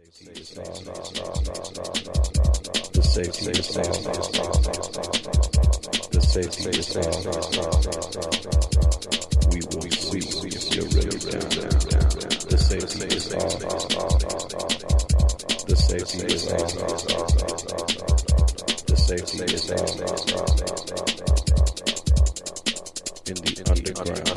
The safety is all. The safety is all. We will see if you're ready down. The safety is all. The safety is all. The safety is all. In the underground.